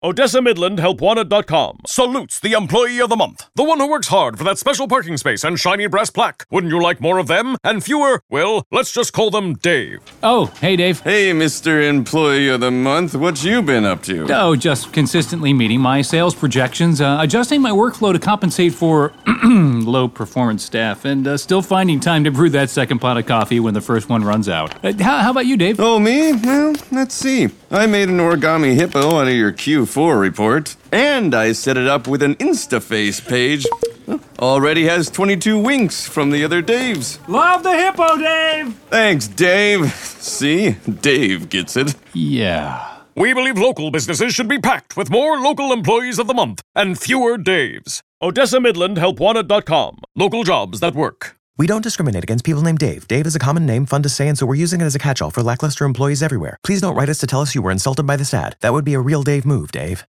Odessa Midland HelpWanted.com salutes the Employee of the Month, the one who works hard for that special parking space and shiny brass plaque. Wouldn't you like more of them and fewer? Well, let's just call them Dave. Oh, hey, Dave. Hey, Mr. Employee of the Month, what you been up to? Oh, just consistently meeting my sales projections, adjusting my workflow to compensate for low-performance staff, and still finding time to brew that second pot of coffee when the first one runs out. How about you, Dave? Oh, me? Well, let's see. I made an origami hippo out of your Q4 report, and I set it up with an InstaFace page. Already has 22 winks from the other Daves. Love the hippo, Dave! Thanks, Dave. See? Dave gets it. Yeah. We believe local businesses should be packed with more local employees of the month and fewer Daves. Odessa Midland HelpWanted.com. Local jobs that work. We don't discriminate against people named Dave. Dave is a common name, fun to say, and so we're using it as a catch-all for lackluster employees everywhere. Please don't write us to tell us you were insulted by this ad. That would be a real Dave move, Dave.